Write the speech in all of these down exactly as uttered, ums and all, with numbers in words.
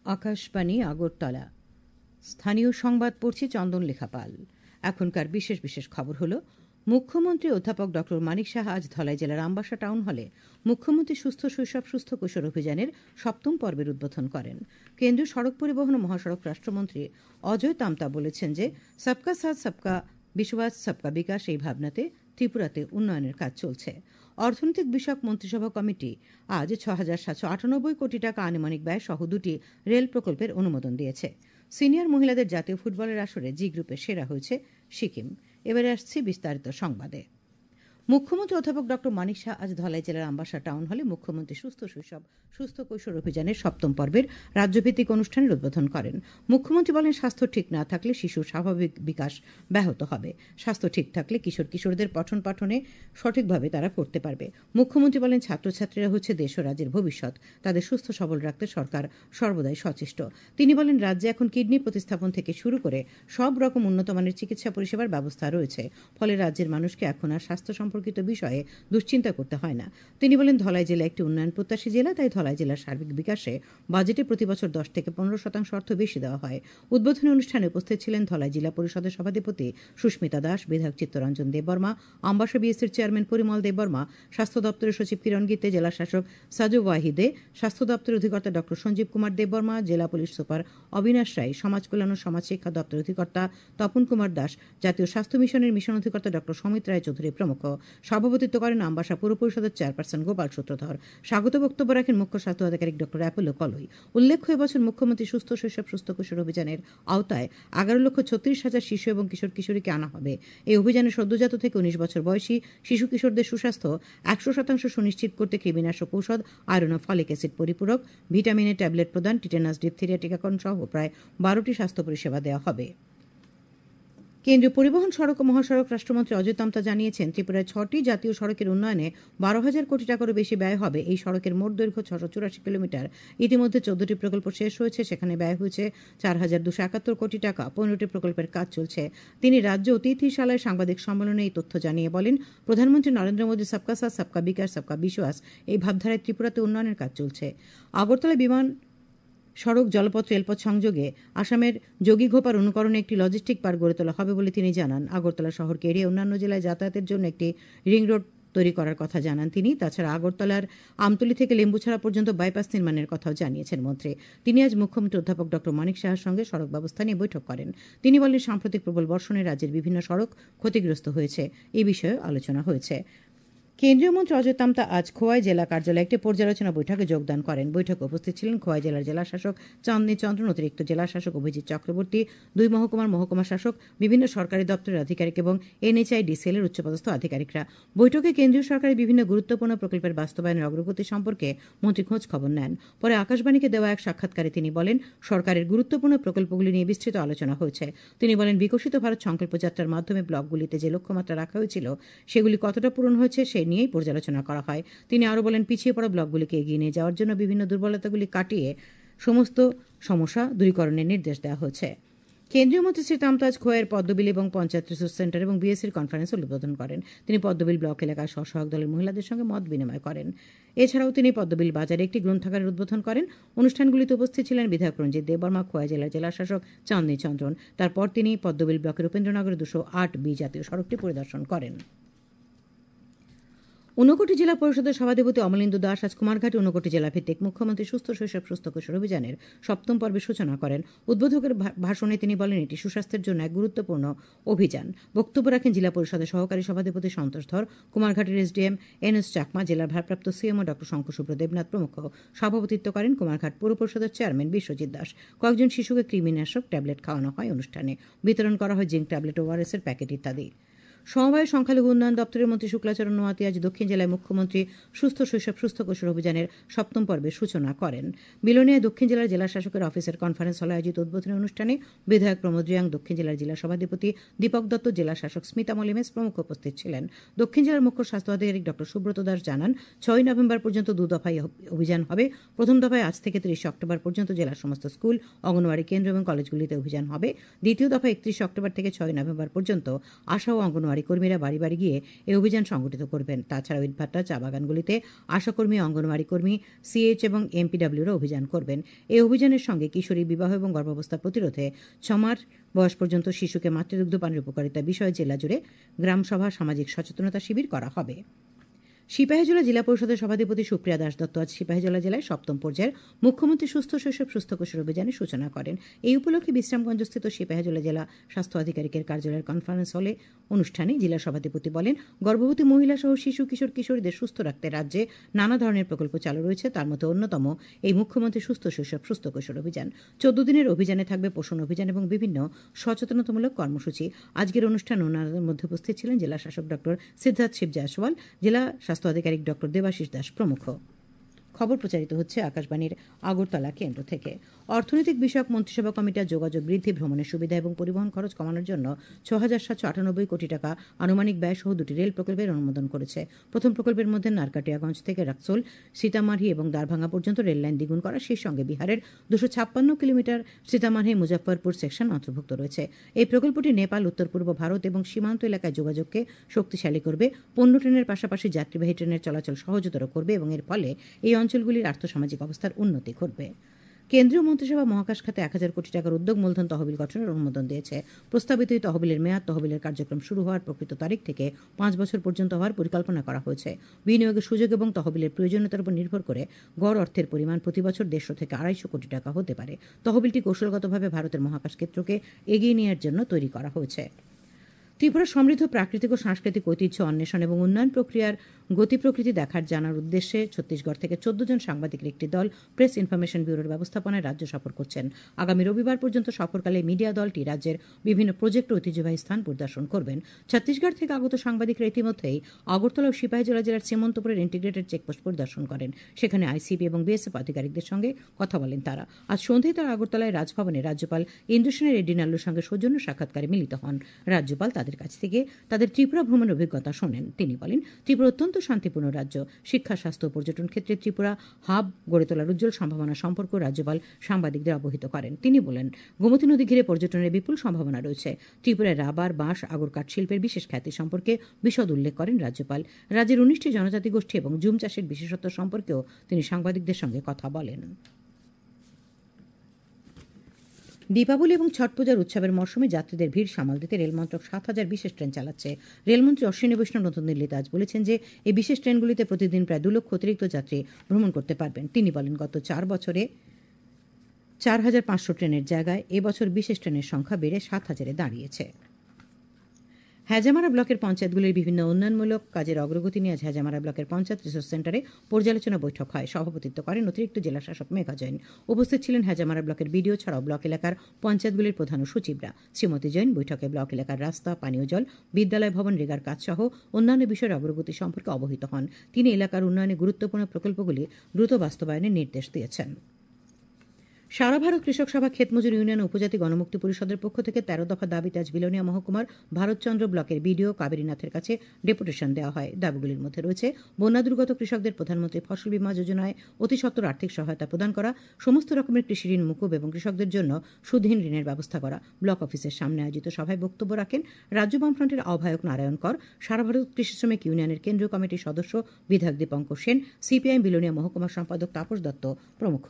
আকাশবাণী আগরতলা। স্থানীয় সংবাদ পড়ছি চন্দন লেখাপাল। এখনকার বিশেষ বিশেষ খবর হল, মুখ্যমন্ত্রী অধ্যাপক ড মানিক সাহা আজ ধলাই জেলার আমবাসা টাউন হলে মুখ্যমন্ত্রী সুস্থ শৈশব সুস্থ কৈশোর অভিযানের সপ্তম পর্বের উদ্বোধন করেন। কেন্দ্রীয় সড়ক পরিবহন ও মহাসড়ক রাষ্ট্রমন্ত্রী অজয় তামতা বলেছেন যে সবকা সাথ সবকা বিশ্বাস সবকা বিকাশ এই ভাবনাতে ত্রিপুরাতে উন্নয়নের কাজ চলছে। অর্থনৈতিক বিষয়ক মন্ত্রিসভা কমিটি আজ ছ হাজার সাতশো আটানব্বই কোটি টাকা আনুমানিক ব্যয় সহ দুটি রেল প্রকল্পের অনুমোদন দিয়েছে। সিনিয়র মহিলাদের জাতীয় ফুটবলের আসরে জি গ্রুপে সেরা হয়েছে সিকিম। এবারে আসছি বিস্তারিত সংবাদে। মুখ্যমন্ত্রী অধ্যাপক ড মানিক সাহা আজ ধলাই জেলার আমবাসা টাউন হলে মুখ্যমন্ত্রী সুস্থ শৈশব সুস্থ কৈশোর অভিযানের সপ্তম পর্বের রাজ্যভিত্তিক অনুষ্ঠানের উদ্বোধন করেন। মুখ্যমন্ত্রী বলেন, স্বাস্থ্য ঠিক না থাকলে শিশুর স্বাভাবিক বিকাশ ব্যাহত হবে। স্বাস্থ্য ঠিক থাকলে কিশোর কিশোরদের পঠন পাঠনে সঠিকভাবে তারা করতে পারবে। মুখ্যমন্ত্রী বলেন, ছাত্রছাত্রীরা হচ্ছে দেশ ও রাজ্যের ভবিষ্যৎ। তাদের সুস্থ সবল রাখতে সরকার সর্বদাই সচেষ্ট। তিনি বলেন, রাজ্যে এখন কিডনি প্রতিস্থাপন থেকে শুরু করে সব রকম উন্নতমানের চিকিৎসা পরিষেবার ব্যবস্থা রয়েছে। ফলে রাজ্যের মানুষকে এখন আর স্বাস্থ্য সম্পর্কিত বিষয়ে দুশ্চিন্তা করতে হয় না। তিনি বলেন, ধলাই জেলা একটি উন্নয়ন প্রত্যাশী জেলা, তাই ধলাই জেলার সার্বিক বিকাশে বাজেটে প্রতি বছর দশ থেকে পনেরো শতাংশ অর্থ বেশি দেওয়া হয়। উদ্বোধনী অনুষ্ঠানে উপস্থিত ছিলেন ধলাই জেলা পরিষদের সভাধিপতি সুস্মিতা দাস, বিধায়ক চিত্তরঞ্জন দেববর্মা, আমবাসা বিএসসির চেয়ারম্যান পরিমল দেববর্মা, স্বাস্থ্য দপ্তরের সচিব কিরণ গীতে, জেলা শাসক সাজু ওয়াহিদে, স্বাস্থ্য দপ্তরের অধিকর্তা ড সঞ্জীব কুমার দেববর্মা, জেলা পুলিশ সুপার অবিনাশ রায়, সমাজ কল্যাণ ও সমাজ শিক্ষা দপ্তরের অধিকর্তা তপন কুমার দাস, জাতীয় স্বাস্থ্য মিশনের মিশন অধিকর্তা ড সমিত রায় চৌধুরী প্রমুখ। সভাপতিত্ব করেন আমবাসা পৌর পরিষদের চেয়ারপারসন গোপাল সূত্রধর। স্বাগত বক্তব্য রাখেন মুখ্য স্বাস্থ্য আধিকারিক ড অ্যাপোলো কলই। উল্লেখ্য, এবছর মুখ্যমন্ত্রী সুস্থ শৈশব সুস্থ কৈশোর অভিযানের আওতায় এগারো লক্ষ ছত্রিশ হাজার শিশু এবং কিশোর কিশোরীকে আনা হবে। এই অভিযানে সদ্যজাত থেকে উনিশ বছর বয়সী শিশু কিশোরদের সুস্বাস্থ্য একশো শতাংশ সুনিশ্চিত করতে কৃমিনাশক ঔষধ, আয়রন ও ফলিক অ্যাসিড পরিপূরক, ভিটামিনের ট্যাবলেট প্রদান, টিটেনাস, ডিপথেরিয়া টিকাকরণ সহ প্রায় বারোটি স্বাস্থ্য পরিষেবা দেওয়া হবে। কেন্দ্রীয় পরিবহন সড়ক ও মহাসড়ক রাষ্ট্রমন্ত্রী অজয় তামতা জানিয়েছেন, ত্রিপুরায় ছটি জাতীয় সড়কের উন্নয়নে বারো হাজার কোটি টাকারও বেশি ব্যয় হবে। এই সড়কের মোট দৈর্ঘ্য ছশো চুরাশি কিলোমিটার। ইতিমধ্যে চোদ্দটি প্রকল্প শেষ হয়েছে, সেখানে ব্যয় হয়েছে চার হাজার দুশো একাত্তর কোটি টাকা। পনেরোটি প্রকল্পের কাজ চলছে। তিনি রাজ্য অতিথিশালায় সাংবাদিক সম্মেলনে এই তথ্য জানিয়ে বলেন, প্রধানমন্ত্রী নরেন্দ্র মোদী সবকা সাথ সবকা বিকাশ সবকা বিশ্বাস এই ভাবধারায় ত্রিপুরাতে উন্নয়নের কাজ চলছে। আগরতলা বিমান সড়ক, জলপথ, রেলপথ সংযোগে আসামের যোগীঘোপার অনুকরণে একটি লজিস্টিক পার্ক গড়ে তোলা হবে বলে তিনি জানান। আগরতলা শহরকে এড়িয়ে অন্যান্য জেলায় যাতায়াতের জন্য একটি রিং রোড তৈরি করার কথা জানান তিনি। তাছাড়া আগরতলার আমতলী থেকে লেম্বুছড়া পর্যন্ত বাইপাস নির্মাণের কথাও জানিয়েছেন মন্ত্রী। তিনি আজ মুখ্যমন্ত্রী অধ্যাপক ড মানিক সাহার সঙ্গে সড়ক ব্যবস্থা নিয়ে বৈঠক করেন। তিনি বলেন, সাম্প্রতিক প্রবল বর্ষণে রাজ্যের বিভিন্ন সড়ক ক্ষতিগ্রস্ত হয়েছে। এই বিষয়ে আলোচনা হয়েছে। কেন্দ্রীয় মন্ত্রী অজয় তামতা আজ খোয়াই জেলা কার্যালয়ে একটি পর্যালোচনা বৈঠকে যোগদান করেন। বৈঠকে উপস্থিত ছিলেন খোয়াই জেলার জেলা শাসক চাঁদনী চন্দ্রন, অতিরিক্ত জেলা শাসক অভিজিৎ চক্রবর্তী, দুই মহকুমার মহকুমা শাসক, বিভিন্ন সরকারি দপ্তরের আধিকারিক এবং এনএইচআইডিসিএল এর উচ্চপদস্থ আধিকারিকরা। বৈঠকে কেন্দ্রীয় সরকারের বিভিন্ন গুরুত্বপূর্ণ প্রকল্পের বাস্তবায়নের অগ্রগতি সম্পর্কে মন্ত্রী খোঁজ খবর নেন। পরে আকাশবাণীকে দেওয়া এক সাক্ষাৎকারে তিনি বলেন, সরকারের গুরুত্বপূর্ণ প্রকল্পগুলি নিয়ে বিস্তৃত আলোচনা হয়েছে। তিনি বলেন, বিকশিত ভারত সংকল্প যাত্রার মাধ্যমে ব্লকগুলিতে যে লক্ষ্যমাত্রা রাখা হয়েছিল সেগুলি কতটা পূরণ হয়েছে সে নিয়েই পর্যালোচনা করা হয়। তিনি আরও বলেন, পিছিয়ে পড়া ব্লকগুলিকে এগিয়ে নিয়ে যাওয়ার জন্য বিভিন্ন দুর্বলতাগুলি কাটিয়ে সমস্ত সমস্যা দূরীকরণের নির্দেশ দেওয়া হয়েছে। কেন্দ্রীয় মন্ত্রী শ্রী তামতা আজ খোয়াইয়ের পদ্মবিল এবং পঞ্চায়েত রিসোর্স সেন্টার এবং বিএসসির কনফারেন্স উদ্বোধন করেন। তিনি পদ্মবিল ব্লক এলাকায় স্বসহায়ক দলের মহিলাদের সঙ্গে মত বিনিময় করেন। এছাড়াও তিনি পদ্মবিল বাজারে একটি গ্রন্থাগারের উদ্বোধন করেন। অনুষ্ঠানগুলিতে উপস্থিত ছিলেন বিধায়ক রঞ্জিত দেববর্মা, খোয়াই জেলার জেলা শাসক চাঁদনী চন্দ্রন। তারপর তিনি পদ্মবিল ব্লকের উপেন্দ্রনগরে দুশো আট বি জাতীয় সড়কটি পরিদর্শন করেন। ঊনকোটি জেলা পরিষদের সভাধিপতি অমলেন্দু দাস আজ কুমারঘাটে ঊনকোটি জেলা ভিত্তিক মুখ্যমন্ত্রী সুস্থ শৈশব সুস্থ কৈশোর অভিযানের সপ্তম পর্বের সূচনা করেন। উদ্বোধকের ভাষণে তিনি বলেন, এটি সুস্বাস্থ্যের জন্য এক গুরুত্বপূর্ণ অভিযান। বক্তব্য রাখেন জেলা পরিষদের সহকারী সভাধিপতি সন্তোষ ধর, কুমারঘাটের এসডিএম এন এস চাকমা, জেলার ভারপ্রাপ্ত সিএমও ড শঙ্করশুভ্র দেবনাথ প্রমুখ। সভাপতিত্ব করেন কুমারঘাট পৌর পরিষদের চেয়ারম্যান বিশ্বজিৎ দাস। কয়েকজন শিশুকে কৃমিনাশক ট্যাবলেট খাওয়ানো হয়। অনুষ্ঠানে বিতরণ করা হয় জিঙ্ক ট্যাবলেট, ওআরএস এর প্যাকেট ইত্যাদি। সমবায় সংখ্যালঘু উন্নয়ন দপ্তরের মন্ত্রী শুক্লাচরণ নোয়াতি আজ দক্ষিণ জেলায় মুখ্যমন্ত্রী সুস্থ শৈশব সুস্থ কৈশোর অভিযানের সপ্তম পর্বের সূচনা করেন। বিলোনিয়ায় দক্ষিণ জেলার জেলা শাসকের অফিসের কনফারেন্স হলে আয়োজিত উদ্বোধনী অনুষ্ঠানে বিধায়ক প্রমোদ রিয়াং, দক্ষিণ জেলার জেলা সভাধিপতি দীপক দত্ত, জেলা শাসক স্মিতা মলিমেস প্রমুখ উপস্থিত ছিলেন। দক্ষিণ জেলার মুখ্য স্বাস্থ্য আধিকারিক ড সুব্রত দাস জানান, ছয় নভেম্বর পর্যন্ত দু দফায় অভিযান হবে। প্রথম দফায় আজ থেকে তিরিশে অক্টোবর পর্যন্ত জেলার সমস্ত স্কুল, অঙ্গনওয়াড়ি কেন্দ্র এবং কলেজগুলিতে অভিযান হবে। দ্বিতীয় দফায় একত্রিশে অক্টোবর থেকে ছয় নভেম্বর পর্যন্ত আশা ও অঙ্গনওয়াড়ি অঙ্গনওয়াড়ি কর্মীরা বাড়ি বাড়ি গিয়ে এই অভিযান সংগঠিত করবেন। তাছাড়াও ইটভাটা, চা বাগানগুলিতে আশাকর্মী, অঙ্গনওয়াড়ি কর্মী, সিএইচ এবং এমপিডব্লিউরা অভিযান করবেন। এই অভিযানের সঙ্গে কিশোরী বিবাহ এবং গর্ভাবস্থা প্রতিরোধে ছমাস বয়স পর্যন্ত শিশুকে মাতৃদুগ্ধ পানের উপকারিতা বিষয়ে জেলা জুড়ে গ্রামসভা, সামাজিক সচেতনতা শিবির করা হবে। সিপাহীজলা জেলা পরিষদের সভাধিপতি সুপ্রিয়া দাস দত্ত আজ সিপাহীজলা জেলায় সপ্তম পর্যায়ের মুখ্যমন্ত্রী সুস্থ শৈশব সুস্থ কৈশোর অভিযানের সূচনা করেন। এই উপলক্ষে বিশ্রামগঞ্জস্থিত সিপাহীজলা জেলা স্বাস্থ্য আধিকারিকের কার্যালয়ের কনফারেন্স হলে অনুষ্ঠানে জেলা সভাধিপতি বলেন, গর্ভবতী মহিলা সহ শিশু, কিশোর, কিশোরীদের সুস্থ রাখতে রাজ্যে নানা ধরনের প্রকল্প চালু রয়েছে। তার মধ্যে অন্যতম এই মুখ্যমন্ত্রী সুস্থ শৈশব সুস্থ কৈশোর অভিযান। চোদ্দ দিনের অভিযানে থাকবে পোষণ অভিযান এবং বিভিন্ন সচেতনতামূলক কর্মসূচি। আজকের অনুষ্ঠানে অন্যদের মধ্যে উপস্থিত ছিলেন জেলা শাসক ডক্টর সিদ্ধার্থ শিব জয়সওয়াল, জেলা স্বাস্থ্য আধিকারিক ডক্টর দেবাশিস দাস প্রমুখ। খবর প্রচারিত হচ্ছে আকাশবাণীর আগরতলা কেন্দ্র থেকে। অর্থনৈতিক বিষয়ক মন্ত্রিসভা কমিটি যোগাযোগ বৃদ্ধি, ভ্রমণের সুবিধা এবং পরিবহন খরচ কমানোর জন্য ছ হাজার সাতশো আটানব্বই কোটি টাকা আনুমানিক ব্যয় সহ দুটি রেল প্রকল্পের অনুমোদন করেছে। প্রথম প্রকল্পের মধ্যে নারকাটিয়াগঞ্জ থেকে রাক্সোল, সীতামারহি এবং দ্বারভাঙ্গা পর্যন্ত রেল লাইন দ্বিগুণ করা, সেই সঙ্গে বিহারের দুশো ছাপ্পান্ন কিলোমিটার সীতামারহি মুজফ্ফরপুর সেকশন অন্তর্ভুক্ত রয়েছে। এই প্রকল্পটি নেপাল, উত্তর পূর্ব ভারত এবং সীমান্ত এলাকায় যোগাযোগকে শক্তিশালী করবে, পণ্য ট্রেনের পাশাপাশি যাত্রীবাহী ট্রেনের চলাচল সহজতর করবে এবং এর ফলে এই অঞ্চলগুলির আর্থসামাজিক অবস্থার উন্নতি ঘটবে। কেন্দ্রীয় মন্ত্রিসভা মহাকাশ খাতে এক হাজার কোটি টাকার উদ্যোগ মূলধন তহবিল গঠনের অনুমোদন দিয়েছে। প্রস্তাবিত এই তহবিলের মেয়াদ তহবিলের কার্যক্রম শুরু হওয়ার প্রকৃত তারিখ থেকে পাঁচ বছর পর্যন্ত হওয়ার পরিকল্পনা করা হয়েছে। বিনিয়োগের সুযোগ এবং তহবিলের প্রয়োজনীয়তার উপর নির্ভর করে গড় অর্থের পরিমাণ প্রতি বছর দেড়শো থেকে আড়াইশো কোটি টাকা হতে পারে। তহবিলটি কৌশলগতভাবে ভারতের মহাকাশ ক্ষেত্রকে এগিয়ে নেওয়ার জন্য তৈরি করা হয়েছে। ত্রিপুরা সমৃদ্ধ প্রাকৃতিক ও সাংস্কৃতিক ঐতিহ্য অন্বেষণ এবং উন্নয়ন প্রক্রিয়ার গতি প্রকৃতি দেখার জানার উদ্দেশ্যে ছত্তিশগড় থেকে চোদ্দ জন সাংবাদিকের একটি দল প্রেস ইনফরমেশন ব্যুরোর ব্যবস্থাপনায় রাজ্য সফর করছেন। আগামী রবিবার পর্যন্ত সফরকালে মিডিয়া দলটি রাজ্যের বিভিন্ন প্রজেক্ট ও ঐতিহ্যবাহী স্থান পরিদর্শন করবেন। ছত্তিশগড় থেকে আগত সাংবাদিকরা ইতিমধ্যেই আগরতলা ও সিপাহীজলা জেলার শ্রীমন্তপুরের ইন্টিগ্রেটেড চেকপোস্ট পরিদর্শন করেন। সেখানে আইসিবি এবং বিএসএফ আধিকারিকদের সঙ্গে কথা বলেন তারা। আজ সন্ধ্যায় তারা আগরতলায় রাজভবনে রাজ্যপাল ইন্দ্রসেনের রেড্ডি নাল্লুর সঙ্গে সৌজন্য সাক্ষাৎকারে মিলিত হন। রাজ্যপাল তাদের কাছ থেকে তাদের ত্রিপুরা ভ্রমণের অভিজ্ঞতা শোনেন। তিনি বলেন, ত্রিপুরা অত্যন্ত শান্তিপূর্ণ রাজ্য। শিক্ষা, স্বাস্থ্য ও পর্যটন ক্ষেত্রে ত্রিপুরা হাব গড়ে তোলার উজ্জ্বল সম্ভাবনা সম্পর্কে রাজ্যপাল সাংবাদিকদের অবহিত করেন। তিনি বলেন, গোমতী নদী ঘিরে পর্যটনের বিপুল সম্ভাবনা রয়েছে। ত্রিপুরায় রাবার, বাঁশ, আগর কাঠ শিল্পের বিশেষ খ্যাতি সম্পর্কে বিশদ উল্লেখ করেন রাজ্যপাল। রাজ্যের উনিশটি জনজাতি গোষ্ঠী এবং জুম চাষের বিশেষত্ব সম্পর্কেও তিনি সাংবাদিকদের সঙ্গে কথা বলেন। দীপাবলি এবং ছট পূজার উৎসবের মরশুমে যাত্রীদের ভিড় সামাল দিতে রেলমন্ত্রক সাত হাজার বিশেষ ট্রেন চালাচ্ছে। রেলমন্ত্রী অশ্বিনী বৈষ্ণব নতুন দিল্লিতে আজ বলেছেন যে এই বিশেষ ট্রেনগুলিতে প্রতিদিন প্রায় দু লক্ষ অতিরিক্ত যাত্রী ভ্রমণ করতে পারবেন। তিনি বলেন, গত চার বছরে চার হাজার পাঁচশো ট্রেনের জায়গায় এবছর বিশেষ ট্রেনের সংখ্যা বেড়ে সাত হাজারে দাঁড়িয়েছে। হ্যাজামারা ব্লকের পঞ্চায়েতগুলির বিভিন্ন উন্নয়নমূলক কাজের অগ্রগতি নিয়ে আজ হ্যাজামারা ব্লকের পঞ্চায়েত রিসোর্স সেন্টারে পর্যালোচনা বৈঠক হয়। সভাপতিত্ব করেন অতিরিক্ত জেলা শাসক মেঘা জৈন। উপস্থিত ছিলেন হ্যাজামারা ব্লকের বিডিও ছাড়াও ব্লক এলাকার পঞ্চায়েতগুলির প্রধান ও সচিবরা। শ্রীমতী জৈন বৈঠকে ব্লক এলাকার রাস্তা, পানীয় জল, বিদ্যালয় ভবন, রেগার কাজ সহ অন্যান্য বিষয়ের অগ্রগতি সম্পর্কে অবহিত হন। তিনি এলাকার উন্নয়নে গুরুত্বপূর্ণ প্রকল্পগুলি দ্রুত বাস্তবায়নের নির্দেশ দিয়েছেন। সারা ভারত কৃষক সভা ক্ষেতমজুর ইউনিয়ন উপজাতি গণমুক্তি পরিষদের পক্ষ থেকে তেরো দফা দাবিতে আজ বিলোনিয়া মহকুমার ভারতচন্দ্র ব্লকের বিডিও কাবেরীনাথের কাছে ডেপুটেশন দেওয়া হয়। দাবিগুলির মধ্যে রয়েছে বন্যা দুর্গত কৃষকদের প্রধানমন্ত্রী ফসল বীমা যোজনায় অতি সত্বর আর্থিক সহায়তা প্রদান করা, সমস্ত রকমের কৃষি ঋণ মুকুব এবং কৃষকদের জন্য সুদহীন ঋণের ব্যবস্থা করা। ব্লক অফিসের সামনে আয়োজিত সভায় বক্তব্য রাখেন রাজ্য বামফ্রন্টের আহ্বায়ক নারায়ণ কর, সারা ভারত কৃষি শ্রমিক ইউনিয়নের কেন্দ্রীয় কমিটির সদস্য বিধায়ক দীপঙ্কর সেন, সিপিআইএম বিলোনিয়া মহকুমার সম্পাদক তাপস দত্ত প্রমুখ।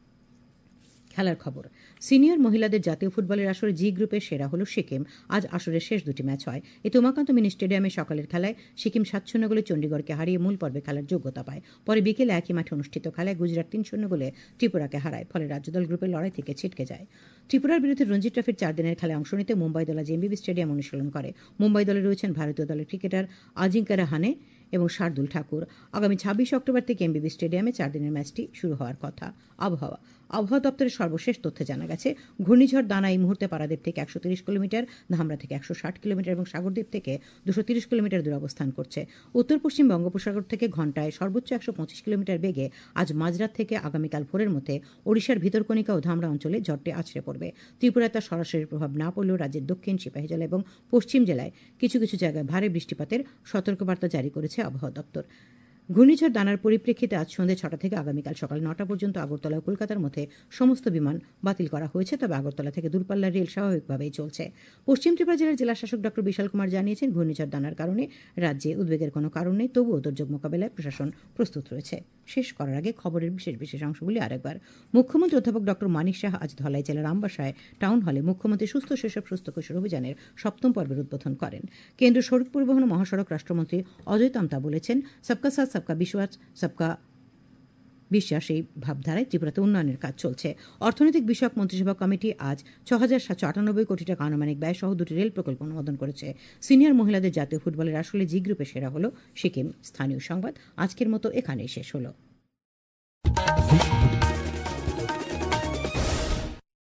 খেলার খবর। সিনিয়র মহিলাদের জাতীয় ফুটবলের আসরে জি গ্রুপের সেরা হল সিকিম। আজ আসরের শেষ দুটি ম্যাচ হয়। এই উমাকান্ত মিনি স্টেডিয়ামে সকালের খেলায় সিকিম সাত শূন্য গোলে চণ্ডীগড়কে হারিয়ে মূল পর্বে খেলার যোগ্যতা পায়। পরে বিকেলে একই মাঠে অনুষ্ঠিত খেলায় গুজরাট তিন শূন্য গোলে ত্রিপুরাকে হারায়। ফলে রাজ্যদল গ্রুপের লড়াই থেকে ছিটকে যায়। ত্রিপুরার বিরুদ্ধে রঞ্জি ট্রফির চার দিনের খেলায় অংশ নিতে মুম্বাই দল আজ এমবিবি স্টেডিয়াম অনুশীলন করে। মুম্বাই দলে রয়েছেন ভারতীয় দলের ক্রিকেটার আজিঙ্কা রাহানে এবং শার্দুল ঠাকুর। আগামী ছাব্বিশে অক্টোবর থেকে এমবিবি স্টেডিয়ামে চার দিনের ম্যাচটি শুরু হওয়ার কথা। আবহাওয়া আবহাওয়া দপ্তরের সর্বশেষ তথ্যে জানা গেছে, ঘূর্ণিঝড় দানা এই মুহূর্তে পারাদ্বীপ থেকে একশো তিরিশ কিলোমিটার, ধামরা থেকে একশো ষাট কিলোমিটার এবং সাগরদ্বীপ থেকে দুশো তিরিশ কিলোমিটার দূরে অবস্থান করছে। উত্তর পশ্চিম বঙ্গোপসাগর থেকে ঘণ্টায় সর্বোচ্চ একশো পঁচিশ কিলোমিটার বেগে আজ মাঝরাত থেকে আগামীকাল ভোরের মধ্যে ওড়িশার ভিতরকণিকা ও ধামরা অঞ্চলে ঝড়টি আছড়ে পড়বে। ত্রিপুরায় তার সরাসরি প্রভাব না পড়লেও রাজ্যের দক্ষিণ, সিপাহী জেলা এবং পশ্চিম জেলায় কিছু কিছু জায়গায় ভারী বৃষ্টিপাতের সতর্কবার্তা জারি করেছে আবহাওয়া দপ্তর। ঘূর্ণিঝড় দানার পরিপ্রেক্ষিতে আজ সন্ধ্যে ছটা থেকে আগামীকাল সকাল নটা পর্যন্ত আগরতলা ও কলকাতার মধ্যে সমস্ত বিমান বাতিল করা হয়েছে, তবে আগরতলা থেকে দূরপাল্লার রেল স্বাভাবিকভাবেই চলছে। পশ্চিম ত্রিপুরা জেলার জেলাশাসক ডক্টর বিশাল কুমার জানিয়েছেন, ঘূর্ণিঝড় দানার কারণে রাজ্যে উদ্বেগের কোনো কারণ নেই, তবুও দুর্যোগ মোকাবেলায় প্রশাসন প্রস্তুত রয়েছে। শেষ করার আগে খবরের বিশেষ বিশেষ অংশগুলি আরেকবার। মুখ্যমন্ত্রী অধ্যাপক ডক্টর মানিক সাহা আজ ধলাই জেলার আমবাসায় টাউন হলে মুখ্যমন্ত্রী সুস্থ শৈশব সুস্থ কৈশোর অভিযানের সপ্তম পর্বের উদ্বোধন করেন। কেন্দ্রীয় সড়ক পরিবহন ও মহাসড়ক রাষ্ট্রমন্ত্রী অজয় তামতা বলেছেন, সবকা সাথ সবকা বিশ্বাস সবকা বিশ্বাস এই ভাবধারায় ত্রিপুরাতে উন্নয়নের কাজ চলছে। অর্থনৈতিক বিষয়ক মন্ত্রিসভা কমিটি আজ ছ হাজার সাতশো আটানব্বই কোটি টাকা আনুমানিক ব্যয় সহ দুটি রেল প্রকল্প অনুমোদন করেছে। সিনিয়র মহিলাদের জাতীয় ফুটবলের আসলে জি গ্রুপে সেরা হল সিকিম। স্থানীয় সংবাদ আজকের মতো এখানেই শেষ হল।